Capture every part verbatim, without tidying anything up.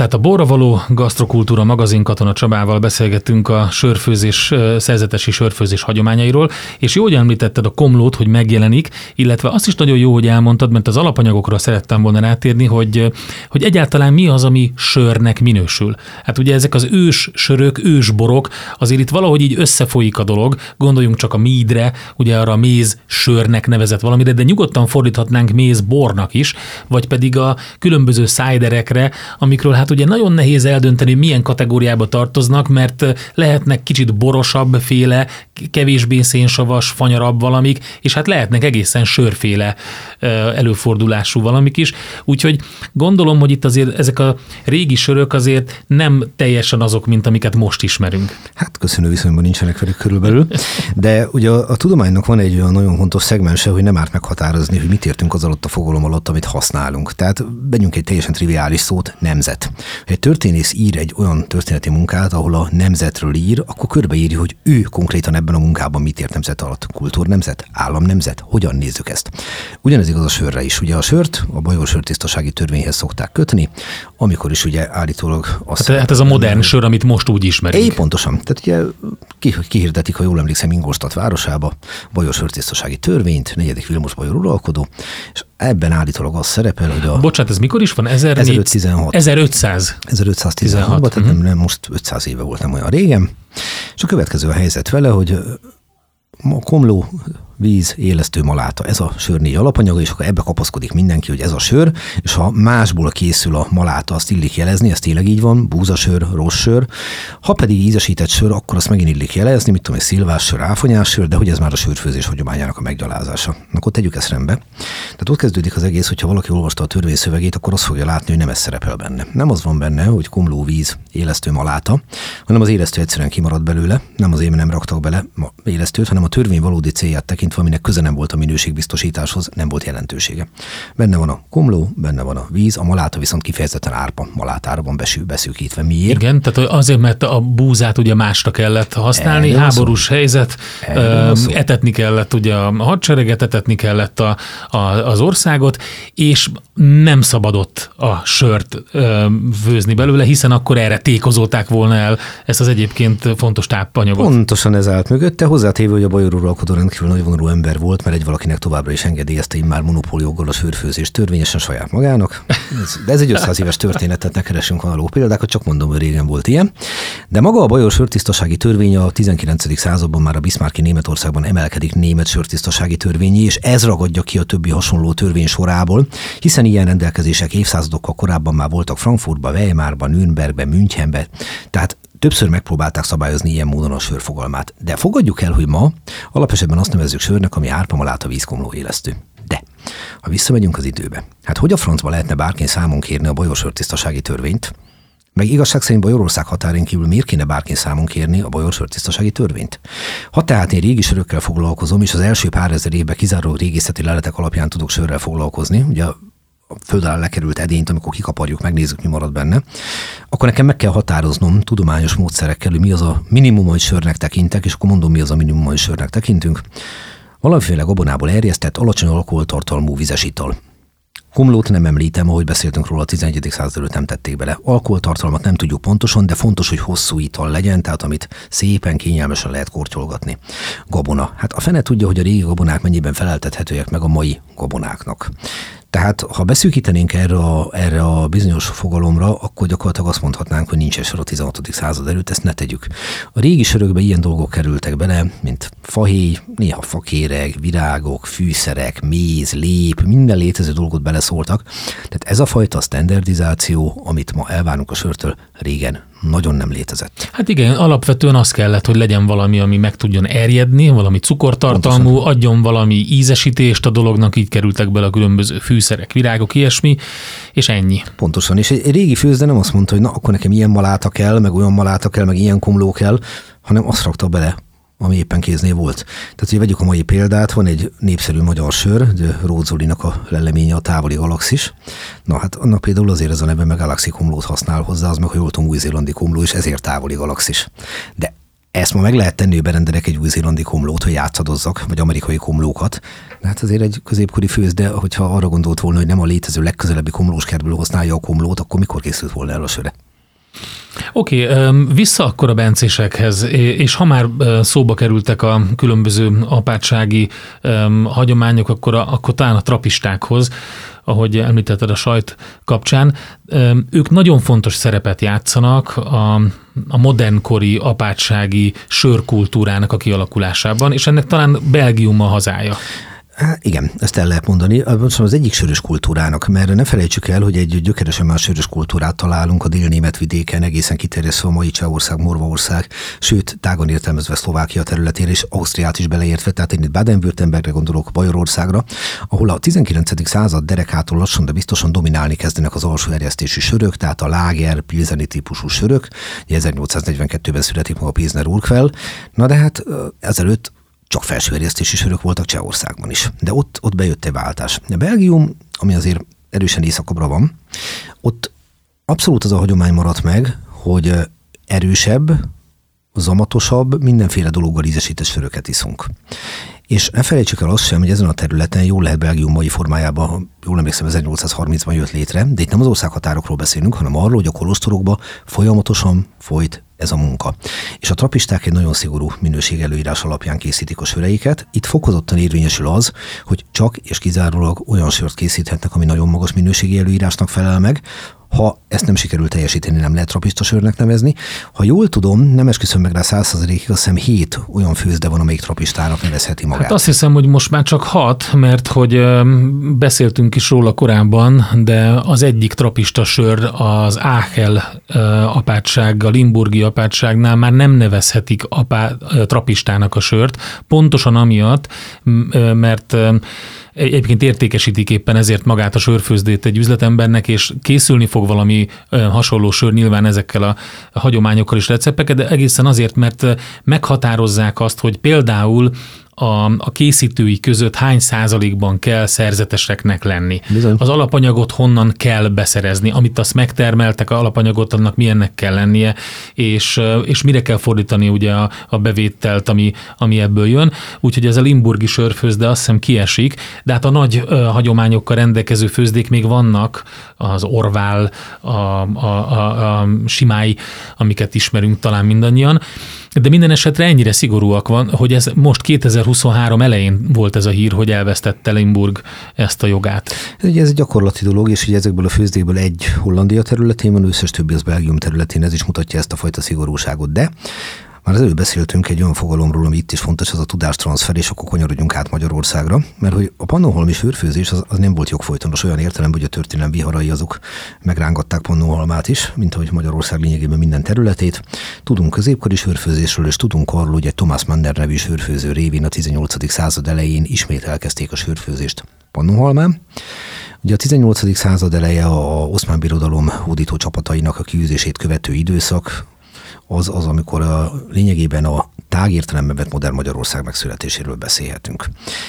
tehát a Borra való Gasztrokultúra magazin Katona Csabával beszélgettünk a sörfőzés, szerzetesi sörfőzés hagyományairól, és jó, hogy említetted a komlót, hogy megjelenik, illetve azt is nagyon jó, hogy elmondtad, mert az alapanyagokra szerettem volna rátérni, hogy, hogy egyáltalán mi az, ami sörnek minősül. Hát ugye ezek az ős sörök, ős borok, azért itt valahogy így összefolyik a dolog, gondoljunk csak a mídre, ugye arra a méz sörnek nevezett valamire, de nyugodtan fordíthatnánk méz bornak is, vagy pedig a különböző szájderekre, amikről hát ugye nagyon nehéz eldönteni, milyen kategóriába tartoznak, mert lehetnek kicsit borosabb féle, kevésbé szénsavas, fanyarabb valamik, és hát lehetnek egészen sörféle előfordulású valamik is. Úgyhogy gondolom, hogy itt azért ezek a régi sörök azért nem teljesen azok, mint amiket most ismerünk. Hát köszönő viszonyban nincsenek velük körülbelül, de ugye a, a tudománynak van egy olyan nagyon fontos szegmense, hogy nem árt meghatározni, hogy mit értünk az alatt a fogalom alatt, amit használunk. Tehát vegyünk egy teljesen triviális szót, nemzet. Ha egy történész ír egy olyan történeti munkát, ahol a nemzetről ír, akkor körbeírja, hogy ő konkrétan ebben a munkában mit ért nemzet alatt. Kultúrnemzet, államnemzet, hogyan nézzük ezt. Ugyanez igaz a sörre is. Ugye a sört a bajor sörtisztasági törvényhez szokták kötni, amikor is ugye állítólag azt... Hát, hát ez a modern sör, amit most úgy ismerünk. É, pontosan. Tehát ugye kihirdetik, ha jól emlékszem, Ingolstadt városába bajor sörtisztasági törvényt, negyedik Vilmos bajor uralkodó, és ebben állítólag az szerepel, hogy a... Bocsánat, ez mikor is van? ezerötszáztizenhat. ezerötszáz. ezerötszáztizenhatban, tehát nem, nem most ötszáz éve volt, nem olyan régen. És a következő a helyzet vele, hogy a komló, víz, élesztő maláta. Ez a sör négy alapanyaga, és akkor ebbe kapaszkodik mindenki, hogy ez a sör, és ha másból készül a maláta, azt illik jelezni, ez tényleg így van, búzasör, rossz sör. Ha pedig ízesített sör, akkor azt megint illik jelezni, mit tudom, egy szilvás sör, áfonyás sör, de hogy ez már a sörfőzés hagyományának a meggyalázása. Akkor tegyük ezt rendbe. Tehát ott kezdődik az egész, hogyha valaki olvasta a törvény szövegét, akkor azt fogja látni, hogy nem ez szerepel benne. Nem az van benne, hogy komló, víz, élesztő maláta, hanem az élesztő egyszerűen kimarad belőle, nem azért, mert nem raktak bele élesztőt, hanem a törvény valódi célját tekintve, aminek köze nem volt a minőségbiztosításhoz, nem volt jelentősége. Benne van a komló, benne van a víz, a maláta viszont kifejezetten árpa malátára van beszűkítve. Miért? Igen, tehát azért, mert a búzát ugye másra kellett használni, Erről háborús szó. helyzet, Erről etetni kellett ugye a hadsereget, etetni kellett a, a, az országot, és nem szabadott a sört ö, főzni belőle, hiszen akkor erre tékozolták volna el ezt az egyébként fontos tápanyagot. Pontosan ez állt mögötte, hozzátéve, hogy a bajor uralkodó rendkívül nagyvonalú ember volt, mert egy valakinek továbbra is engedélyezte immár monopólióggal a sörfőzést törvényesen saját magának. De ez egy ötszáz éves történet, tehát ne keresünk való példákat, csak mondom, hogy régen volt ilyen. De maga a bajor sörtisztasági törvény a tizenkilencedik században már a Bismarcki Németországban emelkedik német sörtisztasági törvényi, és ez ragadja ki a többi hasonló törvény sorából, hiszen ilyen rendelkezések évszázadokkal korábban már voltak Frankfurtban, Weimarban, Nürnbergben, Münchenben. Tehát többször megpróbálták szabályozni ilyen módon a sör fogalmát. De fogadjuk el, hogy ma alapesetben azt nevezzük sörnek, ami árpa, maláta, víz, komló, élesztő. De ha visszamegyünk az időbe, hát hogy a francba lehetne bárki számon kérni a bajor sörtisztasági törvényt? Meg igazság szerint Bajorország határén kívül miért kéne bárki számon kérni a bajor sörtisztasági törvényt? Ha tehát én régi sörökkel foglalkozom, és az első pár ezer évben kizárólag régészeti leletek alapján tudok sörrel foglalkozni, ugye a föld alá lekerült edényt, amikor kikaparjuk, megnézzük, mi marad benne, akkor nekem meg kell határoznom tudományos módszerekkel, hogy mi az a minimum, hogy sörnek tekintek, és akkor mondom, mi az a minimum, hogy sörnek tekintünk. Valamiféle gabonából erjesztett, alacsony alkoholtartalmú vizes ital. Komlót nem említem, ahogy beszéltünk róla, a tizenegyedik század előtt nem tették bele. Alkoholtartalmat nem tudjuk pontosan, de fontos, hogy hosszú ital legyen, tehát amit szépen, kényelmesen lehet kortyolgatni. Gabona. Hát a fene tudja, hogy a régi gabonák mennyiben feleltethetőek meg a mai gabonáknak. Tehát, ha beszűkítenénk erre a, erre a bizonyos fogalomra, akkor gyakorlatilag azt mondhatnánk, hogy nincs sör a tizenhatodik század előtt, ezt ne tegyük. A régi sörökbe ilyen dolgok kerültek bele, mint fahéj, néha fakéreg, virágok, fűszerek, méz, lép, minden létező dolgot beleszóltak. Tehát ez a fajta standardizáció, amit ma elvárunk a sörtől, régen nagyon nem létezett. Hát igen, alapvetően az kellett, hogy legyen valami, ami meg tudjon erjedni, valami cukortartalmú, pontosan. Adjon valami ízesítést a dolognak, így kerültek bele a különböző fűszerek, virágok, ilyesmi, és ennyi. Pontosan, és egy régi főzde nem azt mondta, hogy na, akkor nekem ilyen maláta kell, meg olyan maláta kell, meg ilyen komló kell, hanem azt rakta bele, ami éppen kéznél volt. Tehát, hogy vegyük a mai példát, van egy népszerű magyar sör, Róth Zolinak a leleménye, a Távoli Galaxis. Na hát annak például azért ez a neve, meg Galaxy komlót használ hozzá, az meg, ha jól tudom, új-zélandi komló, és ezért Távoli Galaxis. De Ezt ma meg lehet tenni, hogy berendelek egy új-zélandi komlót, hogy játszadozzak, vagy amerikai komlókat. De hát azért egy középkori főzde, hogyha arra gondolt volna, hogy nem a létező legközelebbi komlóskertből használja a komlót, akkor mikor készült volna el a söre? Oké, okay, vissza akkor a bencésekhez, és ha már szóba kerültek a különböző apátsági um, hagyományok, akkor, a, akkor talán a trapistákhoz, ahogy említetted a sajt kapcsán, um, ők nagyon fontos szerepet játszanak a, a modernkori apátsági sörkultúrának a kialakulásában, és ennek talán Belgium a hazája. Há, igen, ezt el lehet mondani. Az egyik sörös kultúrának, mert ne felejtsük el, hogy egy gyökeresen más sörös kultúrát találunk a délnémet vidéken, egészen kiterjesztve a mai Csehország, Morvaország, sőt, tágan értelmezve Szlovákia területére és Ausztriát is beleértve, tehát én itt Baden-Württembergre gondolok, Bajorországra, ahol a tizenkilencedik század derekától lassan, de biztosan dominálni kezdenek az alsó erjesztésű sörök, tehát a láger, pilzeni típusú sörök. ezernyolcszáznegyvenkettőben születik meg a Pilsner Urquell. Na de hát ezelőtt csak felső erjesztésű sörök voltak Csehországban is. De ott, ott bejött egy váltás. A Belgium, ami azért erősen északabbra van, ott abszolút az a hagyomány maradt meg, hogy erősebb, zamatosabb, mindenféle dologgal ízesített söröket iszunk. És ne felejtsük el azt sem, hogy ezen a területen jól lehet Belgium mai formájában, jól emlékszem, ezernyolcszázharmincban jött létre, de itt nem az országhatárokról beszélünk, hanem arról, hogy a kolostorokban folyamatosan folyt ez a munka. És a trapisták egy nagyon szigorú minőségelőírás alapján készítik a söreiket. Itt fokozottan érvényesül az, hogy csak és kizárólag olyan sört készíthetnek, ami nagyon magas minőségi előírásnak felel meg. Ha ezt nem sikerül teljesíteni, nem lehet trapista sörnek nevezni. Ha jól tudom, nem esküszöm meg rá száz százalékig, azt hiszem hét olyan főzde van, amelyik trapistának nevezheti magát. Hát azt hiszem, hogy most már csak hat, mert hogy beszéltünk is róla korábban, de az egyik trapista sör az Áchel apátság, a limburgi apátságnál már nem nevezhetik apá, trapistának a sört, pontosan amiatt, mert egyébként értékesítik éppen ezért magát a sörfőzdét egy üzletembernek, és készülni fog valami hasonló sör nyilván ezekkel a hagyományokkal és recepteket, de egészen azért, mert meghatározzák azt, hogy például a, a készítői között hány százalékban kell szerzeteseknek lenni. Bizony. Az alapanyagot honnan kell beszerezni, amit azt megtermeltek, a alapanyagot annak milyennek kell lennie, és, és mire kell fordítani ugye a, a bevételt, ami, ami ebből jön. Úgyhogy ez a limburgi sörfőzde azt hiszem kiesik, de hát a nagy uh, hagyományokkal rendelkező főzdék még vannak, az orvál, a, a, a, a simái, amiket ismerünk talán mindannyian. De minden esetre ennyire szigorúak van, hogy ez most kétezer-huszonhárom elején volt ez a hír, hogy elvesztette Limburg ezt a jogát. Ugye ez egy gyakorlati dolog, és ugye ezekből a főzdékből egy Hollandia területén van, összes többi az Belgium területén, ez is mutatja ezt a fajta szigorúságot, de már az előbb beszéltünk egy olyan fogalomról, ami itt is fontos, az a tudástranszfer, és akkor kanyarodjunk át Magyarországra, mert hogy a pannonhalmi sörfőzés az, az nem volt jogfolytonos olyan értelemben, hogy a történelem viharai azok megrángatták Pannonhalmát is, mint ahogy Magyarország lényegében minden területét. Tudunk középkori sörfőzésről, és tudunk arról, hogy egy Thomas Manner nevű sörfőző révén a tizennyolcadik század elején ismét elkezdték a sörfőzést Pannonhalmán. Ugye a tizennyolcadik század eleje a Oszmán Birodalom hódító csapatainak a kiűzését követő időszak, az az, amikor a lényegében a tágértelemben vett modern Magyarország megszületéséről beszélhetünk.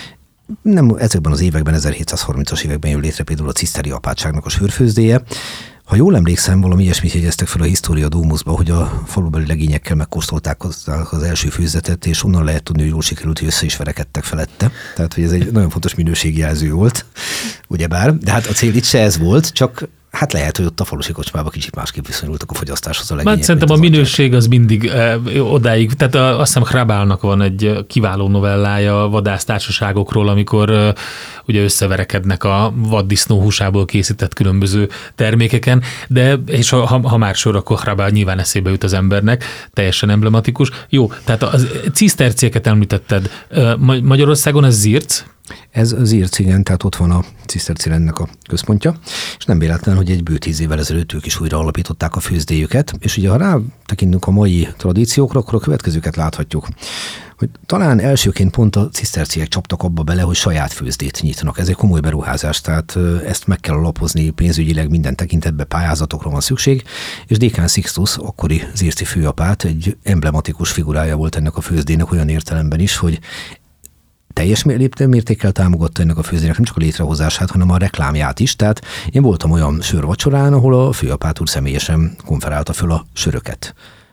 Nem ezekben az években, ezerhétszázharmincas években jön létre például a ciszteri apátságnak a sörfőzdéje. Ha jól emlékszem, valami ilyesmit jegyeztek fel a Historia Domusba, hogy a falubeli legényekkel megkóstolták az, az első főzetet, és onnan lehet tudni, hogy jól sikerült, hogy össze is verekedtek felette. Tehát, hogy ez egy nagyon fontos minőségjelző volt, ugyebár. De hát a cél itt se ez volt, csak hát lehet, hogy ott a falusi kocsmában kicsit másképp viszonyultak a fogyasztáshoz a legények. Hát szerintem a minőség az mindig eh, odáig, tehát a, azt hiszem Hrabálnak van egy kiváló novellája a vadásztársaságokról, amikor eh, ugye összeverekednek a vaddisznó húsából készített különböző termékeken, de és ha, ha már sor, akkor Hrabál nyilván eszébe jut az embernek, teljesen emblematikus. Jó, tehát a cisztercieket említetted. Magyarországon ez Zirc? Ez az Zirc, igen, tehát ott van a cisztercirendnek a központja, és nem véletlen, hogy egy bő tíz évvel ezelőtt ők is újra alapították a főzdéjüket, és ugye ha rátekintünk a mai tradíciókra, akkor a következőket láthatjuk. Hogy talán elsőként pont a ciszterciek csaptak abba bele, hogy saját főzdét nyitnak. Ez egy komoly beruházás, tehát ezt meg kell alapozni pénzügyileg, minden tekintetben pályázatokra van szükség, és Dékán Sixtus, akkori zirci főapát, egy emblematikus figurája volt ennek a főzdének olyan értelemben is, hogy teljes mértékkel támogatta ennek a főzdének nem csak a létrehozását, hanem a reklámját is. Tehát én voltam olyan sörvacsorán, ahol a főapát úr személyesen konferálta föl a söröket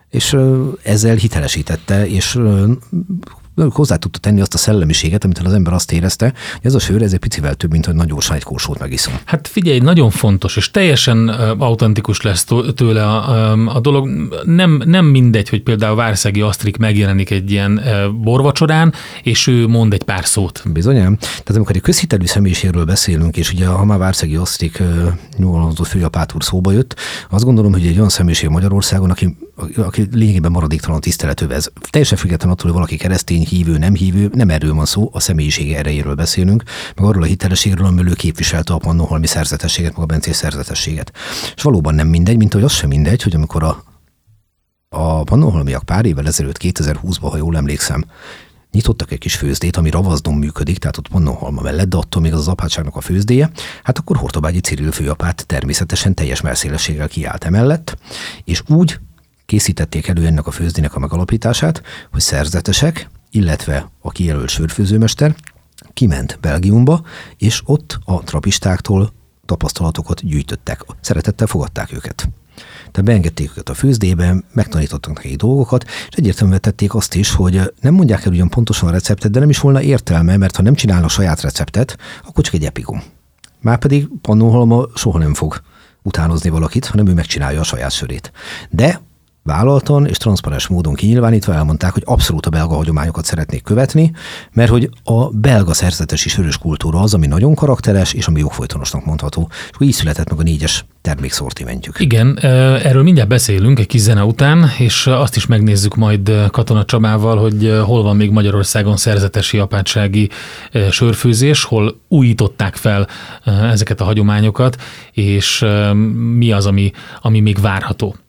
és ezzel hitelesítette, és hozzá tudta tenni azt a szellemiséget, amit az ember azt érezte, hogy ez a sör, ez egy picivel több, mint hogy nagy gyorsan egy korsót megiszom. Hát figyelj, nagyon fontos, és teljesen autentikus lesz tőle a, a dolog. Nem, nem mindegy, hogy például Várszegi Asztrik megjelenik egy ilyen borvacsorán, és ő mond egy pár szót. Bizonyám. Tehát amikor egy közhitelű személyiségről beszélünk, és ugye ha már Várszegi Asztrik nyugalmazott főapát úr szóba jött, azt gondolom, hogy egy olyan személyiség Magyarországon, aki, aki lényegében maradéktalan tisztelet övez. Teljesen független attól, hogy valaki keresztény, hívő, nem hívő, nem erről van szó, a személyisége erejéről beszélünk, meg arról a hitelességről, amiről ő képviselte a pannonhalmi szerzetességet, meg a bencés szerzetességet. És valóban nem mindegy, mint hogy az sem mindegy, hogy amikor a, a pannonhalmiak pár évvel ezelőtt, kétezer-húszban, ha jól emlékszem, nyitottak egy kis főzdét, ami Ravazdon működik, tehát ott Pannonhalma mellett, de attól még az, az apátságnak a főzdéje, hát akkor Hortobágyi Cirill főapát természetesen teljes merszélességgel kiállt emellett, és úgy készítették elő ennek a főzdének a megalapítását, hogy szerzetesek, illetve a kijelölt sörfőzőmester kiment Belgiumba, és ott a trapistáktól tapasztalatokat gyűjtöttek. Szeretettel fogadták őket. Tehát beengedték őket a főzdébe, megtanítottak nekik dolgokat, és egyértelműen tették azt is, hogy nem mondják el ugyan pontosan a receptet, de nem is volna értelme, mert ha nem csinálnak saját receptet, akkor csak egy epigum. Márpedig Pannonhalma soha nem fog utánozni valakit, hanem ő megcsinálja a saját sörét. De vállaltan és transzparens módon kinyilvánítva elmondták, hogy abszolút a belga hagyományokat szeretnék követni, mert hogy a belga szerzetesi sörös kultúra az, ami nagyon karakteres, és ami jogfolytonosnak mondható. És akkor így született meg a négyes termékszortimentjük. Igen, erről mindjárt beszélünk egy kis zene után, és azt is megnézzük majd Katona Csabával, hogy hol van még Magyarországon szerzetesi apátsági sörfőzés, hol újították fel ezeket a hagyományokat, és mi az, ami, ami még várható.